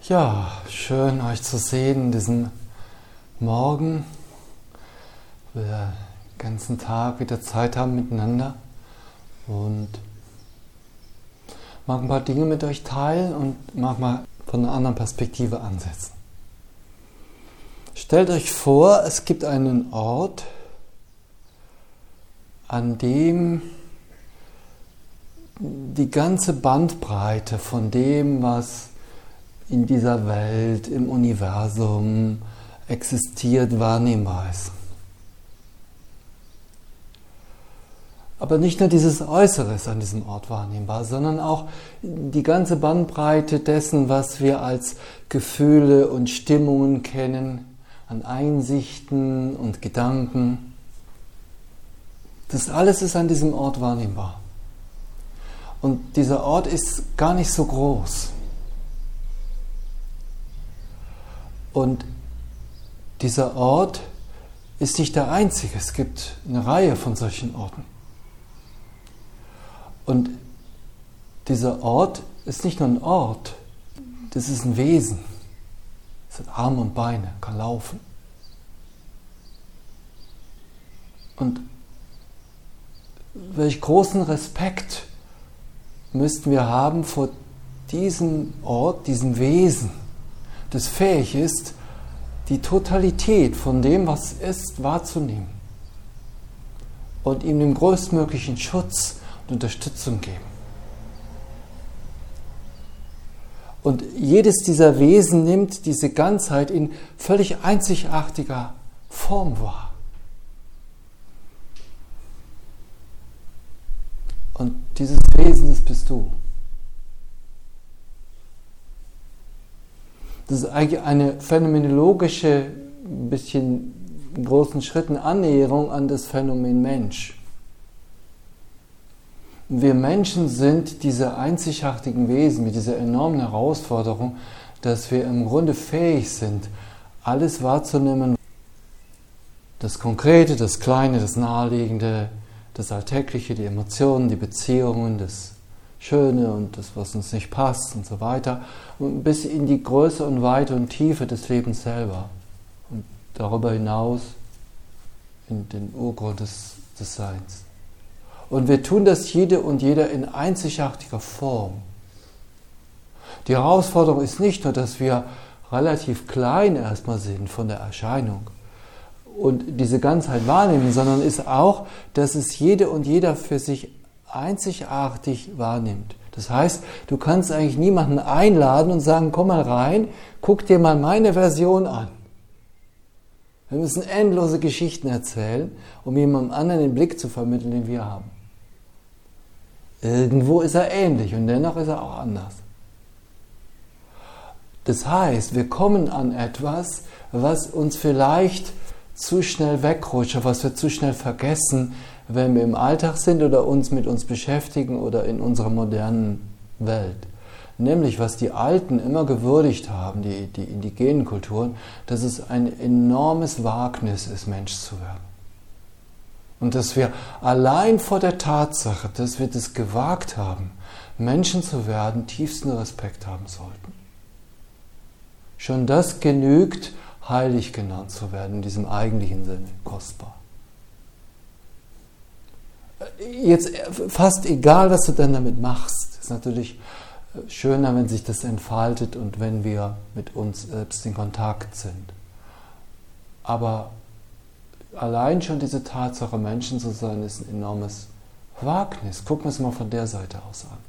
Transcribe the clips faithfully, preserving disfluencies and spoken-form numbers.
Ja, schön euch zu sehen diesen Morgen, wo wir den ganzen Tag wieder Zeit haben miteinander und mag ein paar Dinge mit euch teilen und mag mal von einer anderen Perspektive ansetzen. Stellt euch vor, es gibt einen Ort, an dem die ganze Bandbreite von dem, was in dieser Welt, im Universum existiert, wahrnehmbar ist. Aber nicht nur dieses Äußere ist an diesem Ort wahrnehmbar, sondern auch die ganze Bandbreite dessen, was wir als Gefühle und Stimmungen kennen, an Einsichten und Gedanken. Das alles ist an diesem Ort wahrnehmbar. Und dieser Ort ist gar nicht so groß. Und dieser Ort ist nicht der einzige. Es gibt eine Reihe von solchen Orten. Und dieser Ort ist nicht nur ein Ort, das ist ein Wesen. Es hat Arme und Beine, kann laufen. Und welch großen Respekt müssten wir haben vor diesem Ort, diesem Wesen, das fähig ist, die Totalität von dem, was ist, wahrzunehmen und ihm den größtmöglichen Schutz und Unterstützung geben. Und jedes dieser Wesen nimmt diese Ganzheit in völlig einzigartiger Form wahr. Und dieses Wesen, das bist du. Das ist eigentlich eine phänomenologische, ein bisschen in großen Schritten Annäherung an das Phänomen Mensch. Wir Menschen sind diese einzigartigen Wesen mit dieser enormen Herausforderung, dass wir im Grunde fähig sind, alles wahrzunehmen. Das Konkrete, das Kleine, das Naheliegende, das Alltägliche, die Emotionen, die Beziehungen, das Schöne und das, was uns nicht passt und so weiter, und bis in die Größe und Weite und Tiefe des Lebens selber und darüber hinaus in den Urgrund des, des Seins. Und wir tun das jede und jeder in einzigartiger Form. Die Herausforderung ist nicht nur, dass wir relativ klein erstmal sind von der Erscheinung und diese Ganzheit wahrnehmen, sondern ist auch, dass es jede und jeder für sich einzigartig wahrnimmt. Das heißt, du kannst eigentlich niemanden einladen und sagen, komm mal rein, guck dir mal meine Version an. Wir müssen endlose Geschichten erzählen, um jemandem anderen den Blick zu vermitteln, den wir haben. Irgendwo ist er ähnlich und dennoch ist er auch anders. Das heißt, wir kommen an etwas, was uns vielleicht zu schnell wegrutscht, was wir zu schnell vergessen, wenn wir im Alltag sind oder uns mit uns beschäftigen oder in unserer modernen Welt. Nämlich, was die Alten immer gewürdigt haben, die, die indigenen Kulturen, dass es ein enormes Wagnis ist, Mensch zu werden. Und dass wir allein vor der Tatsache, dass wir das gewagt haben, Menschen zu werden, tiefsten Respekt haben sollten. Schon das genügt, heilig genannt zu werden, in diesem eigentlichen Sinne, kostbar. Jetzt fast egal, was du dann damit machst, ist natürlich schöner, wenn sich das entfaltet und wenn wir mit uns selbst in Kontakt sind. Aber allein schon diese Tatsache, Menschen zu sein, ist ein enormes Wagnis. Gucken wir es mal von der Seite aus an.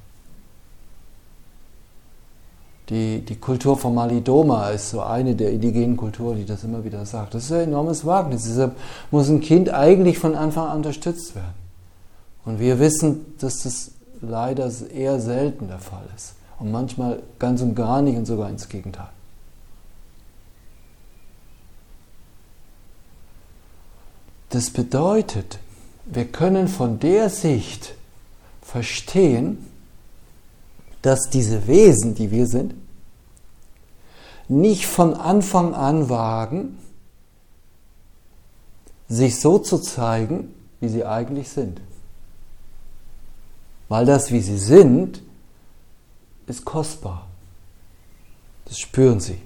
Die, die Kultur von Malidoma ist so eine der indigenen Kulturen, die das immer wieder sagt. Das ist ein enormes Wagnis. Deshalb muss ein Kind eigentlich von Anfang an unterstützt werden. Und wir wissen, dass das leider eher selten der Fall ist. Und manchmal ganz und gar nicht und sogar ins Gegenteil. Das bedeutet, wir können von der Sicht verstehen, dass diese Wesen, die wir sind, nicht von Anfang an wagen, sich so zu zeigen, wie sie eigentlich sind. Weil das, wie sie sind, ist kostbar. Das spüren sie.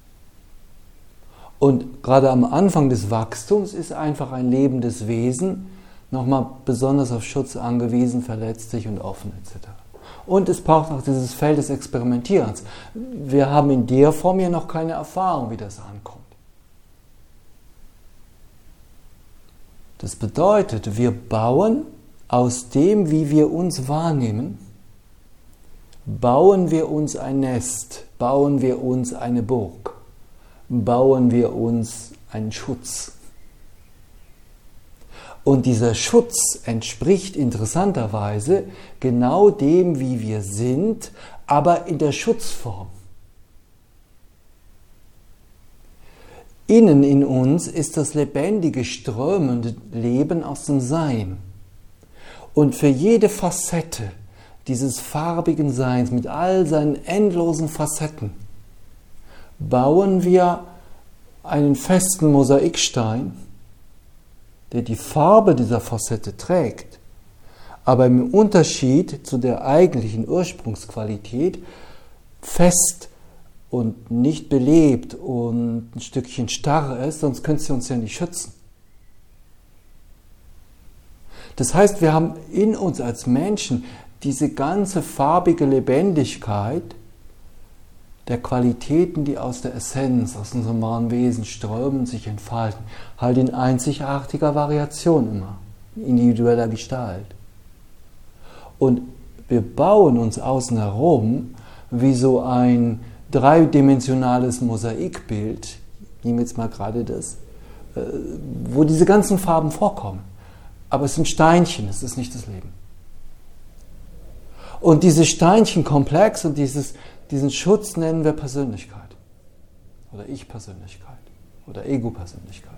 Und gerade am Anfang des Wachstums ist einfach ein lebendes Wesen nochmal besonders auf Schutz angewiesen, verletzlich und offen et cetera. Und es braucht auch dieses Feld des Experimentierens. Wir haben in der Form ja noch keine Erfahrung, wie das ankommt. Das bedeutet, wir bauen aus dem, wie wir uns wahrnehmen, bauen wir uns ein Nest, bauen wir uns eine Burg, bauen wir uns einen Schutz. Und dieser Schutz entspricht interessanterweise genau dem, wie wir sind, aber in der Schutzform. Innen in uns ist das lebendige, strömende Leben aus dem Sein. Und für jede Facette dieses farbigen Seins mit all seinen endlosen Facetten bauen wir einen festen Mosaikstein, der die Farbe dieser Facette trägt, aber im Unterschied zu der eigentlichen Ursprungsqualität fest und nicht belebt und ein Stückchen starr ist, sonst könnte sie uns ja nicht schützen. Das heißt, wir haben in uns als Menschen diese ganze farbige Lebendigkeit der Qualitäten, die aus der Essenz, aus unserem wahren Wesen strömen, sich entfalten. Halt in einzigartiger Variation immer, individueller Gestalt. Und wir bauen uns außen herum wie so ein dreidimensionales Mosaikbild, ich nehme jetzt mal gerade das, wo diese ganzen Farben vorkommen. Aber es sind Steinchen, es ist nicht das Leben. Und dieses Steinchenkomplex und dieses, diesen Schutz nennen wir Persönlichkeit. Oder Ich-Persönlichkeit. Oder Ego-Persönlichkeit.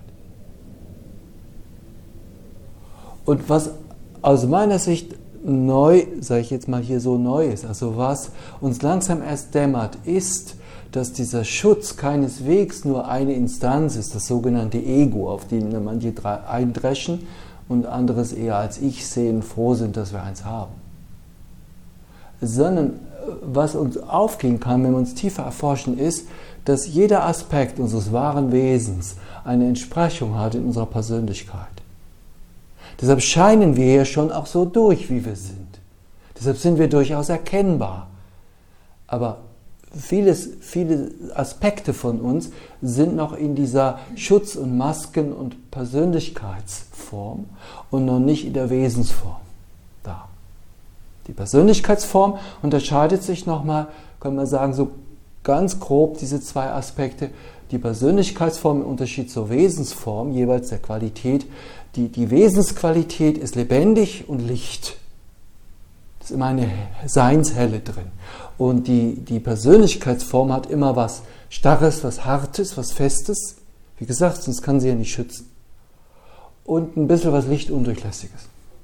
Und was aus meiner Sicht neu, sage ich jetzt mal hier so neu ist, also was uns langsam erst dämmert, ist, dass dieser Schutz keineswegs nur eine Instanz ist, das sogenannte Ego, auf den manche eindreschen und anderes eher als Ich sehen, froh sind, dass wir eins haben. Sondern was uns aufgehen kann, wenn wir uns tiefer erforschen, ist, dass jeder Aspekt unseres wahren Wesens eine Entsprechung hat in unserer Persönlichkeit. Deshalb scheinen wir ja schon auch so durch, wie wir sind. Deshalb sind wir durchaus erkennbar. Aber vieles, viele Aspekte von uns sind noch in dieser Schutz- und Masken- und Persönlichkeitsform und noch nicht in der Wesensform da. Die Persönlichkeitsform unterscheidet sich nochmal, können wir sagen, so ganz grob diese zwei Aspekte. Die Persönlichkeitsform im Unterschied zur Wesensform, jeweils der Qualität. Die, die Wesensqualität ist lebendig und Licht. Da ist immer eine Seinshelle drin. Und die, die Persönlichkeitsform hat immer was Starres, was Hartes, was Festes. Wie gesagt, sonst kann sie ja nicht schützen. Und ein bisschen was Lichtundurchlässiges.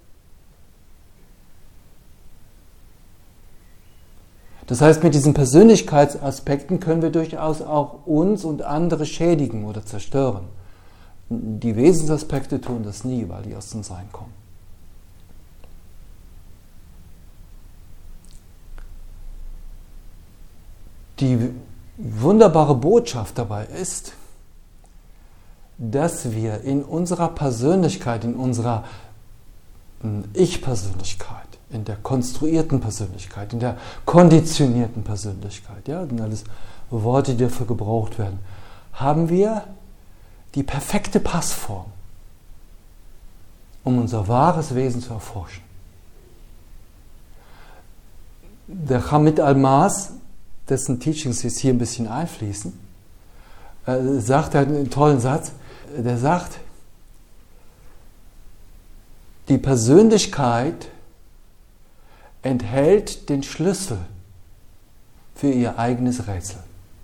Das heißt, mit diesen Persönlichkeitsaspekten können wir durchaus auch uns und andere schädigen oder zerstören. Die Wesensaspekte tun das nie, weil die aus dem Sein kommen. Die wunderbare Botschaft dabei ist, dass wir in unserer Persönlichkeit, in unserer Ich-Persönlichkeit, in der konstruierten Persönlichkeit, in der konditionierten Persönlichkeit, ja, das sind alles Worte, die dafür gebraucht werden, haben wir die perfekte Passform, um unser wahres Wesen zu erforschen. Der Hamid Almas, dessen Teachings jetzt hier ein bisschen einfließen, äh, sagt er einen tollen Satz, der sagt, die Persönlichkeit enthält den Schlüssel für ihr eigenes Rätsel.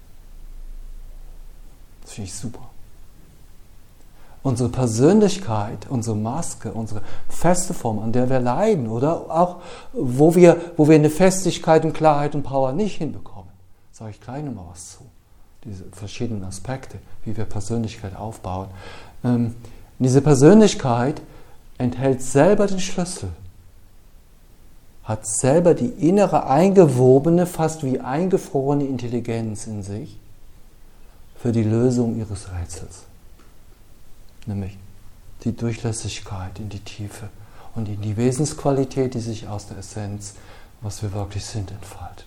Das finde ich super. Unsere Persönlichkeit, unsere Maske, unsere feste Form, an der wir leiden oder auch wo wir, wo wir eine Festigkeit und Klarheit und Power nicht hinbekommen, sage ich gleich nochmal was zu. Diese verschiedenen Aspekte, wie wir Persönlichkeit aufbauen. Ähm, diese Persönlichkeit enthält selber den Schlüssel hat selber die innere, eingewobene, fast wie eingefrorene Intelligenz in sich für die Lösung ihres Rätsels. Nämlich die Durchlässigkeit in die Tiefe und in die Wesensqualität, die sich aus der Essenz, was wir wirklich sind, entfaltet.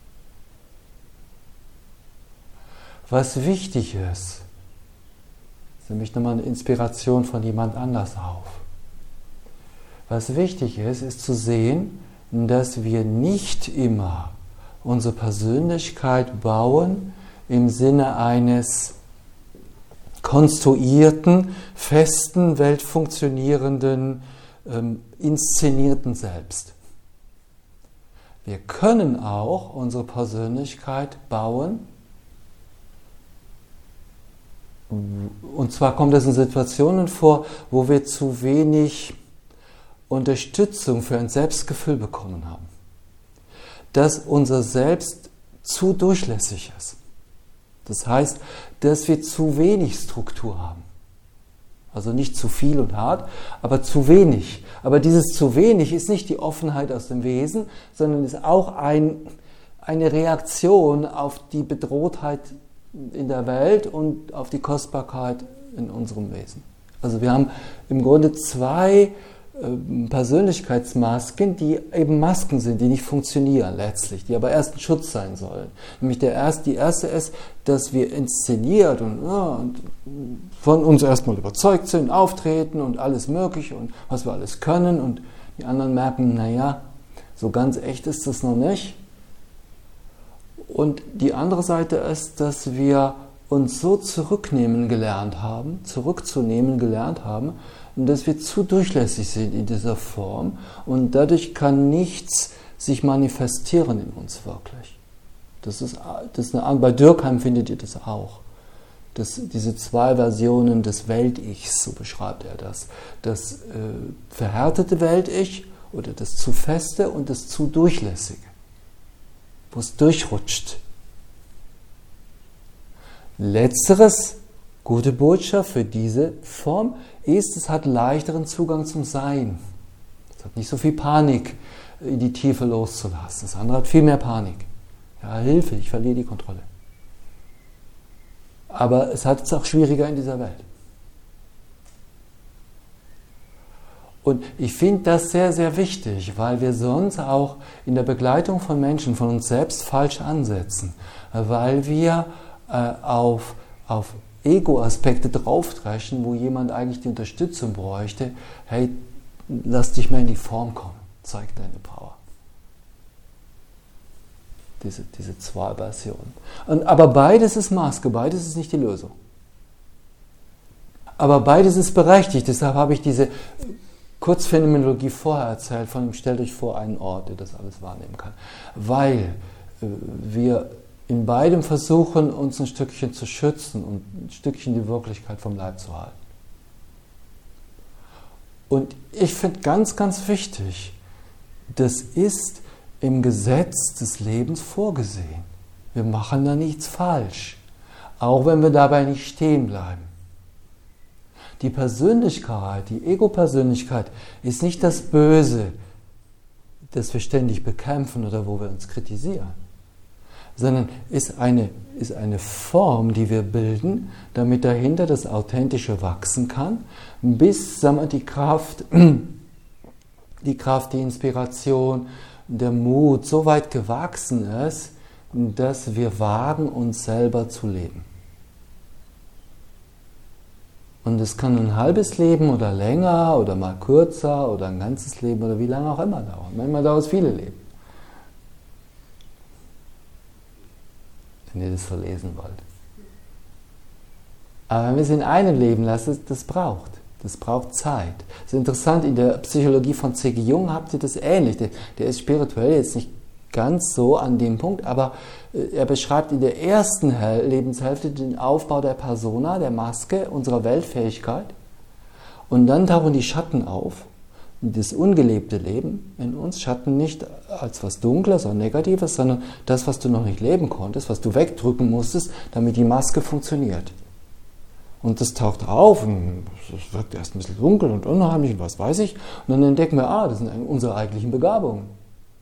Was wichtig ist, ist nämlich nochmal eine Inspiration von jemand anders auf. Was wichtig ist, ist zu sehen, dass wir nicht immer unsere Persönlichkeit bauen im Sinne eines konstruierten, festen, weltfunktionierenden, ähm, inszenierten Selbst. Wir können auch unsere Persönlichkeit bauen, und zwar kommt das in Situationen vor, wo wir zu wenig Unterstützung für ein Selbstgefühl bekommen haben. Dass unser Selbst zu durchlässig ist. Das heißt, dass wir zu wenig Struktur haben. Also nicht zu viel und hart, aber zu wenig. Aber dieses zu wenig ist nicht die Offenheit aus dem Wesen, sondern ist auch ein, eine Reaktion auf die Bedrohtheit in der Welt und auf die Kostbarkeit in unserem Wesen. Also wir haben im Grunde zwei äh, Persönlichkeitsmasken, die eben Masken sind, die nicht funktionieren letztlich, die aber erst ein Schutz sein sollen. Nämlich der erste, die erste ist, dass wir inszeniert und, ja, und von uns erstmal überzeugt sind, auftreten und alles Mögliche und was wir alles können, und die anderen merken, naja, so ganz echt ist das noch nicht. Und die andere Seite ist, dass wir uns so zurücknehmen gelernt haben, zurückzunehmen gelernt haben, dass wir zu durchlässig sind in dieser Form, und dadurch kann nichts sich manifestieren in uns wirklich. Das ist, das ist eine, bei Durkheim findet ihr das auch. Das, diese zwei Versionen des Welt-Ichs, so beschreibt er das. Das äh, verhärtete Welt-Ich oder das zu feste und das zu durchlässige, wo es durchrutscht. Letzteres, gute Botschaft für diese Form, ist, es hat leichteren Zugang zum Sein. Es hat nicht so viel Panik, in die Tiefe loszulassen. Das andere hat viel mehr Panik. Ja, Hilfe, ich verliere die Kontrolle. Aber es hat es auch schwieriger in dieser Welt. Und ich finde das sehr, sehr wichtig, weil wir sonst auch in der Begleitung von Menschen von uns selbst falsch ansetzen, weil wir äh, auf, auf Ego-Aspekte draufdreschen, wo jemand eigentlich die Unterstützung bräuchte. Hey, lass dich mal in die Form kommen, zeig deine Power. Diese, diese zwei Versionen. Und, aber beides ist Maske, beides ist nicht die Lösung. Aber beides ist berechtigt, deshalb habe ich diese Kurzphänomenologie vorher erzählt, von dem stellt euch vor einen Ort, der das alles wahrnehmen kann. Weil äh, wir in beidem versuchen, uns ein Stückchen zu schützen und ein Stückchen die Wirklichkeit vom Leib zu halten. Und ich finde ganz, ganz wichtig, das ist im Gesetz des Lebens vorgesehen. Wir machen da nichts falsch, auch wenn wir dabei nicht stehen bleiben. Die Persönlichkeit, die Ego-Persönlichkeit ist nicht das Böse, das wir ständig bekämpfen oder wo wir uns kritisieren, sondern ist eine, ist eine Form, die wir bilden, damit dahinter das Authentische wachsen kann, bis, sagen wir, die Kraft, die Kraft, die Inspiration, der Mut so weit gewachsen ist, dass wir wagen, uns selber zu leben. Und es kann ein halbes Leben oder länger oder mal kürzer oder ein ganzes Leben oder wie lange auch immer dauern. Manchmal dauert es viele Leben. Wenn ihr das so lesen wollt. Aber wenn wir es in einem Leben lassen, das braucht. Das braucht Zeit. Das ist interessant, in der Psychologie von C G Jung habt ihr das ähnlich. Der, der ist spirituell jetzt nicht ganz so an dem Punkt, aber er beschreibt in der ersten Lebenshälfte den Aufbau der Persona, der Maske, unserer Weltfähigkeit. Und dann tauchen die Schatten auf. Das ungelebte Leben in uns, Schatten nicht als was Dunkles oder Negatives, sondern das, was du noch nicht leben konntest, was du wegdrücken musstest, damit die Maske funktioniert. Und das taucht auf und es wirkt erst ein bisschen dunkel und unheimlich und was weiß ich. Und dann entdecken wir, ah, das sind unsere eigentlichen Begabungen.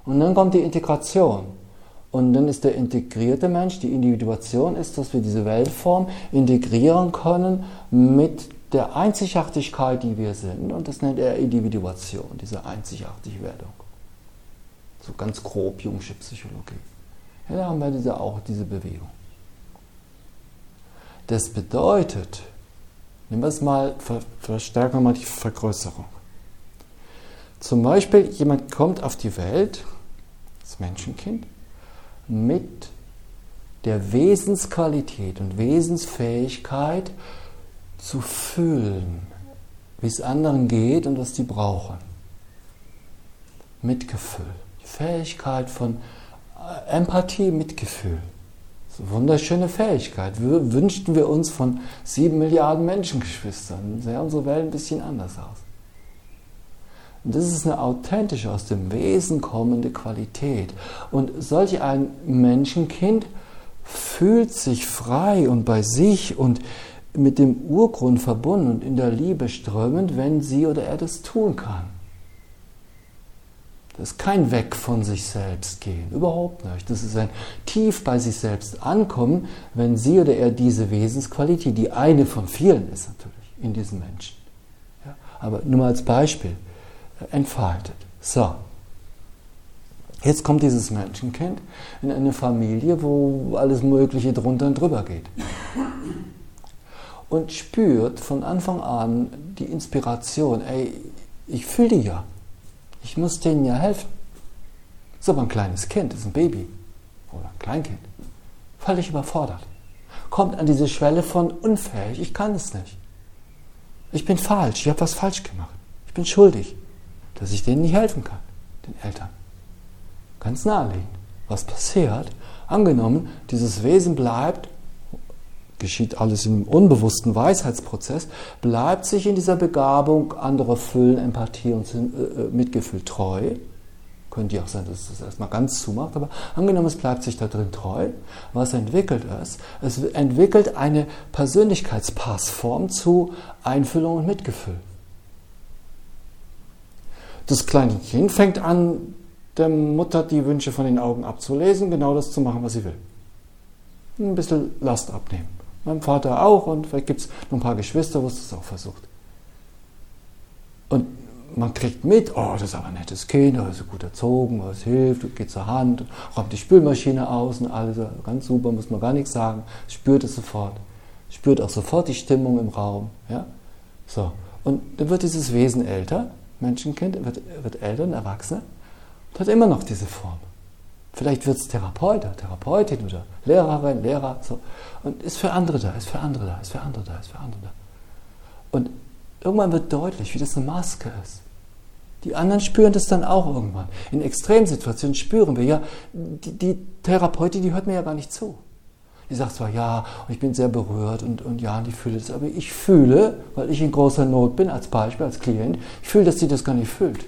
Und dann kommt die Integration. Und dann ist der integrierte Mensch, die Individuation ist, dass wir diese Weltform integrieren können mit der Einzigartigkeit, die wir sind. Und das nennt er Individuation, diese einzigartige Werdung. So ganz grob Jungsche Psychologie. Ja, da haben wir diese, auch diese Bewegung. Das bedeutet, nehmen wir es mal, verstärken wir mal die Vergrößerung. Zum Beispiel, jemand kommt auf die Welt, das Menschenkind, mit der Wesensqualität und Wesensfähigkeit zu fühlen, wie es anderen geht und was die brauchen. Mitgefühl, die Fähigkeit von Empathie, Mitgefühl. Das ist eine wunderschöne Fähigkeit. Wir, wünschten wir uns von sieben Milliarden Menschengeschwistern. Sähe unsere Welt ein bisschen anders aus. Und das ist eine authentische, aus dem Wesen kommende Qualität. Und solch ein Menschenkind fühlt sich frei und bei sich und mit dem Urgrund verbunden und in der Liebe strömend, wenn sie oder er das tun kann. Das ist kein Weg von sich selbst gehen, überhaupt nicht. Das ist ein tief bei sich selbst ankommen, wenn sie oder er diese Wesensqualität, die eine von vielen ist natürlich, in diesem Menschen. Ja, aber nur mal als Beispiel, entfaltet. So, jetzt kommt dieses Menschenkind in eine Familie, wo alles Mögliche drunter und drüber geht. Und spürt von Anfang an die Inspiration, ey, ich fühle die ja. Ich muss denen ja helfen. Ist aber ein kleines Kind, ist ein Baby oder ein Kleinkind. Völlig überfordert. Kommt an diese Schwelle von unfähig, ich kann es nicht. Ich bin falsch, ich habe was falsch gemacht. Ich bin schuldig, dass ich denen nicht helfen kann, den Eltern. Ganz naheliegend. Was passiert? Angenommen, dieses Wesen bleibt, geschieht alles im unbewussten Weisheitsprozess, bleibt sich in dieser Begabung andere füllen, Empathie und äh, Mitgefühl treu. Könnte ja auch sein, dass es das erstmal ganz zumacht, aber angenommen, es bleibt sich da drin treu. Was entwickelt es? Es entwickelt eine Persönlichkeitspassform zu Einfühlung und Mitgefühl. Das kleine Kind fängt an, der Mutter die Wünsche von den Augen abzulesen, genau das zu machen, was sie will. Ein bisschen Last abnehmen. Mein Vater auch und vielleicht gibt es noch ein paar Geschwister, wo es das auch versucht. Und man kriegt mit, oh, das ist aber ein nettes Kind, das ist gut erzogen, es hilft, geht zur Hand, räumt die Spülmaschine aus und alles, ganz super, muss man gar nichts sagen, spürt es sofort. Spürt auch sofort die Stimmung im Raum. Ja? So. Und dann wird dieses Wesen älter, Menschenkind, wird, wird älter, ein Erwachsener, und hat immer noch diese Form. Vielleicht wird es Therapeut, Therapeutin oder Lehrerin, Lehrer, so. Und ist für andere da, ist für andere da, ist für andere da, ist für andere da. Und irgendwann wird deutlich, wie das eine Maske ist. Die anderen spüren das dann auch irgendwann. In Extremsituationen spüren wir, ja, die, die Therapeutin, die hört mir ja gar nicht zu. Die sagt zwar, ja, und ich bin sehr berührt und, und ja, und ich fühle das, aber ich fühle, weil ich in großer Not bin, als Beispiel, als Klient, ich fühle, dass sie das gar nicht fühlt.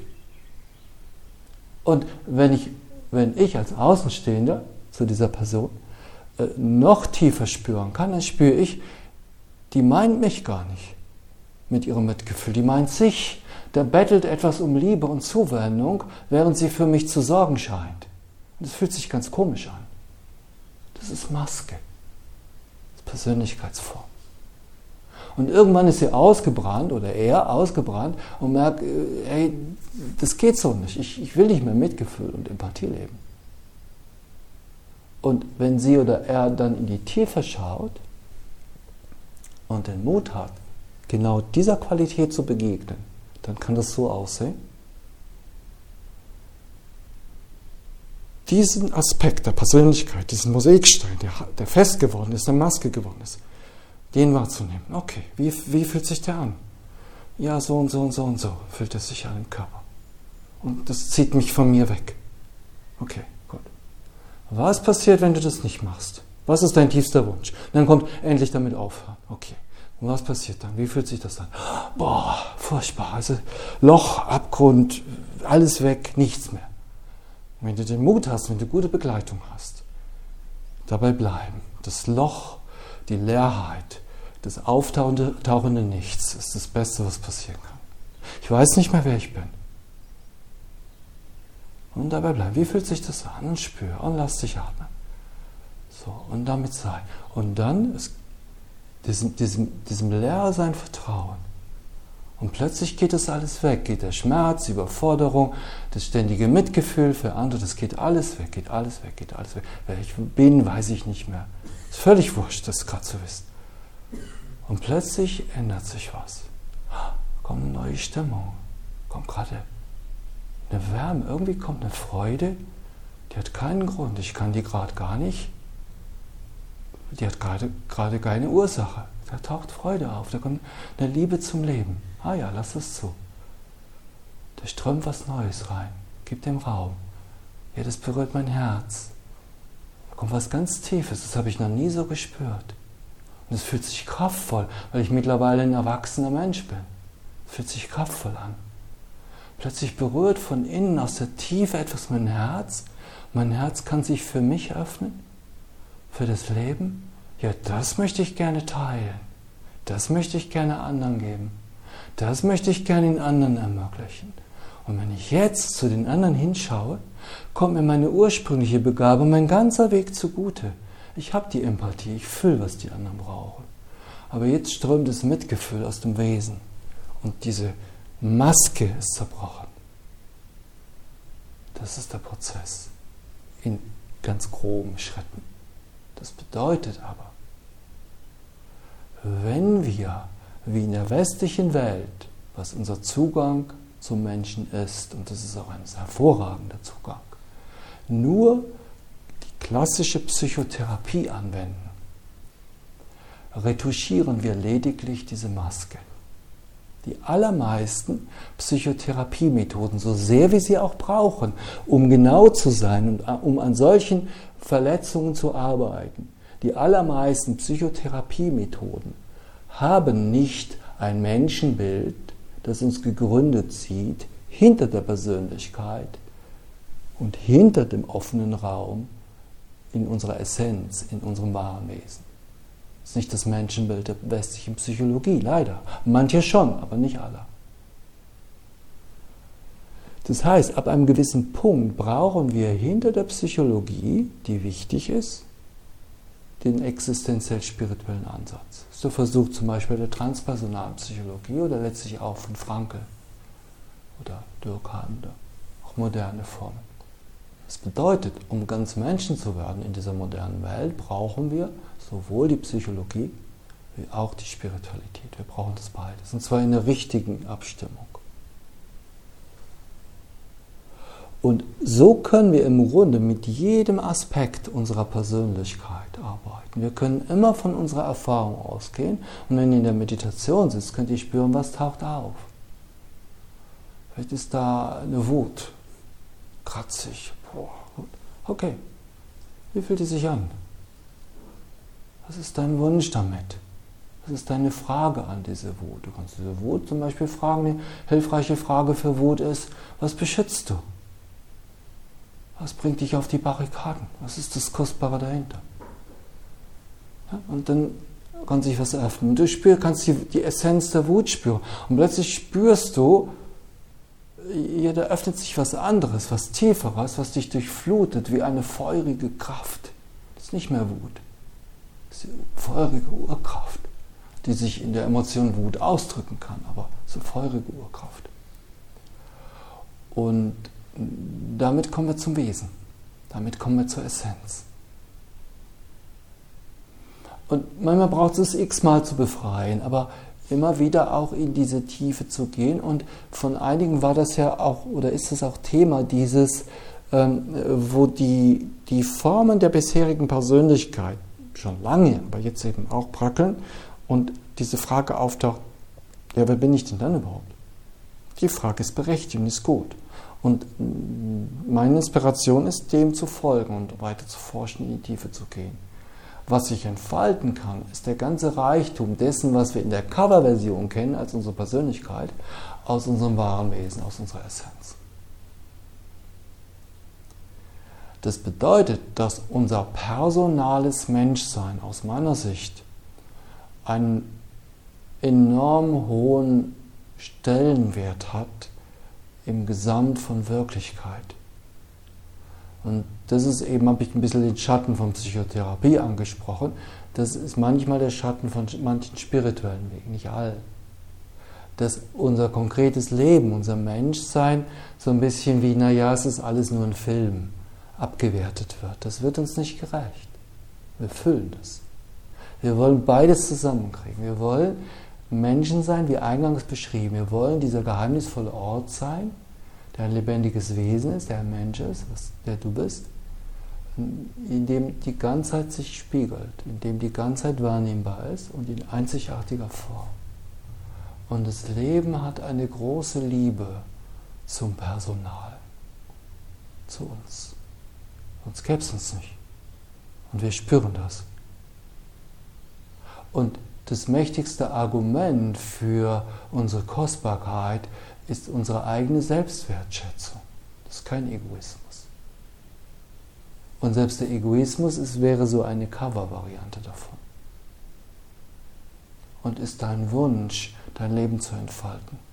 Und wenn ich, wenn ich als Außenstehender zu dieser Person äh, noch tiefer spüren kann, dann spüre ich, die meint mich gar nicht mit ihrem Mitgefühl, die meint sich, der bettelt etwas um Liebe und Zuwendung, während sie für mich zu sorgen scheint. Und das fühlt sich ganz komisch an. Das ist Maske. Das ist Persönlichkeitsform. Und irgendwann ist sie ausgebrannt oder er ausgebrannt und merkt, hey, das geht so nicht. Ich, ich will nicht mehr Mitgefühl und Empathie leben. Und wenn sie oder er dann in die Tiefe schaut und den Mut hat, genau dieser Qualität zu begegnen, dann kann das so aussehen. Diesen Aspekt der Persönlichkeit, diesen Mosaikstein, der, der fest geworden ist, der Maske geworden ist, den wahrzunehmen. Okay, wie, wie fühlt sich der an? Ja, so und so und so und so fühlt es sich an im Körper. Und das zieht mich von mir weg. Okay, gut. Was passiert, wenn du das nicht machst? Was ist dein tiefster Wunsch? Dann kommt endlich damit aufhören. Okay. Und was passiert dann? Wie fühlt sich das an? Boah, furchtbar. Also Loch, Abgrund, alles weg, nichts mehr. Wenn du den Mut hast, wenn du gute Begleitung hast, dabei bleiben. Das Loch, die Leerheit, das auftauchende tauchende Nichts ist das Beste, was passieren kann. Ich weiß nicht mehr, wer ich bin. Und dabei bleiben. Wie fühlt sich das an? Und spür und lass dich atmen. So, und damit sei. Und dann ist diesem, diesem, diesem Leersein vertrauen. Und plötzlich geht das alles weg. Geht der Schmerz, die Überforderung, das ständige Mitgefühl für andere, das geht alles weg, geht alles weg, geht alles weg. Wer ich bin, weiß ich nicht mehr. Ist völlig wurscht, das gerade zu wissen. Und plötzlich ändert sich was. Kommt eine neue Stimmung. Kommt gerade eine Wärme. Irgendwie kommt eine Freude, die hat keinen Grund. Ich kann die gerade gar nicht. Die hat gerade gerade keine Ursache. Da taucht Freude auf. Da kommt eine Liebe zum Leben. Ah ja, lass es zu. Da strömt was Neues rein. Gib dem Raum. Ja, das berührt mein Herz. Da kommt was ganz Tiefes. Das habe ich noch nie so gespürt. Und es fühlt sich kraftvoll, weil ich mittlerweile ein erwachsener Mensch bin. Es fühlt sich kraftvoll an. Plötzlich berührt von innen aus der Tiefe etwas mein Herz. Mein Herz kann sich für mich öffnen, für das Leben. Ja, das möchte ich gerne teilen. Das möchte ich gerne anderen geben. Das möchte ich gerne den anderen ermöglichen. Und wenn ich jetzt zu den anderen hinschaue, kommt mir meine ursprüngliche Begabung, mein ganzer Weg zugute. Ich habe die Empathie, ich fühle, was die anderen brauchen. Aber jetzt strömt das Mitgefühl aus dem Wesen. Und diese Maske ist zerbrochen. Das ist der Prozess. In ganz groben Schritten. Das bedeutet aber, wenn wir, wie in der westlichen Welt, was unser Zugang zum Menschen ist, und das ist auch ein hervorragender Zugang, nur die klassische Psychotherapie anwenden, retuschieren wir lediglich diese Maske. Die allermeisten Psychotherapiemethoden, so sehr wir sie auch brauchen, um genau zu sein und um an solchen Verletzungen zu arbeiten, die allermeisten Psychotherapiemethoden haben nicht ein Menschenbild, das uns gegründet sieht, hinter der Persönlichkeit und hinter dem offenen Raum in unserer Essenz, in unserem wahren Wesen. Das ist nicht das Menschenbild der westlichen Psychologie, leider. Manche schon, aber nicht alle. Das heißt, ab einem gewissen Punkt brauchen wir hinter der Psychologie, die wichtig ist, den existenziell-spirituellen Ansatz. Das ist der Versuch zum Beispiel der transpersonalen Psychologie oder letztlich auch von Frankl oder Durkheim oder auch moderne Formen. Das bedeutet, um ganz Menschen zu werden in dieser modernen Welt, brauchen wir sowohl die Psychologie wie auch die Spiritualität. Wir brauchen das beides. Und zwar in der richtigen Abstimmung. Und so können wir im Grunde mit jedem Aspekt unserer Persönlichkeit arbeiten. Wir können immer von unserer Erfahrung ausgehen. Und wenn ihr in der Meditation sitzt, könnt ihr spüren, was taucht auf. Vielleicht ist da eine Wut, kratzig. Boah, gut. Okay, wie fühlt die sich an? Was ist dein Wunsch damit? Was ist deine Frage an diese Wut? Du kannst diese Wut zum Beispiel fragen. Eine hilfreiche Frage für Wut ist, was beschützt du? Was bringt dich auf die Barrikaden? Was ist das Kostbare dahinter? Ja, und dann kann sich was öffnen. Du spürst, kannst die, die Essenz der Wut spüren. Und plötzlich spürst du, ja, da öffnet sich was anderes, was Tieferes, was dich durchflutet wie eine feurige Kraft. Das ist nicht mehr Wut. Das ist die feurige Urkraft, die sich in der Emotion Wut ausdrücken kann, aber so feurige Urkraft. Und damit kommen wir zum Wesen. Damit kommen wir zur Essenz. Und manchmal braucht es x-mal zu befreien, aber immer wieder auch in diese Tiefe zu gehen. Und von einigen war das ja auch, oder ist es auch Thema dieses, ähm, wo die, die Formen der bisherigen Persönlichkeit schon lange, aber jetzt eben auch bröckeln und diese Frage auftaucht, ja, wer bin ich denn dann überhaupt? Die Frage ist berechtigt und ist gut. Und meine Inspiration ist, dem zu folgen und weiter zu forschen, in die Tiefe zu gehen. Was sich entfalten kann, ist der ganze Reichtum dessen, was wir in der Coverversion kennen, als unsere Persönlichkeit, aus unserem wahren Wesen, aus unserer Essenz. Das bedeutet, dass unser personales Menschsein aus meiner Sicht einen enorm hohen Stellenwert hat im Gesamt von Wirklichkeit. Und das ist eben, habe ich ein bisschen den Schatten von Psychotherapie angesprochen. Das ist manchmal der Schatten von manchen spirituellen Wegen, nicht allen. Dass unser konkretes Leben, unser Menschsein so ein bisschen wie, naja, es ist alles nur ein Film, abgewertet wird. Das wird uns nicht gerecht. Wir füllen das. Wir wollen beides zusammenkriegen. Wir wollen Menschen sein, wie eingangs beschrieben. Wir wollen dieser geheimnisvolle Ort sein, der ein lebendiges Wesen ist, der ein Mensch ist, was, der du bist, in dem die Ganzheit sich spiegelt, in dem die Ganzheit wahrnehmbar ist und in einzigartiger Form. Und das Leben hat eine große Liebe zum Personal, zu uns. Sonst gäbe es uns nicht. Und wir spüren das. Und das mächtigste Argument für unsere Kostbarkeit ist unsere eigene Selbstwertschätzung. Das ist kein Egoismus. Und selbst der Egoismus ist, wäre so eine Cover-Variante davon. Und ist dein Wunsch, dein Leben zu entfalten.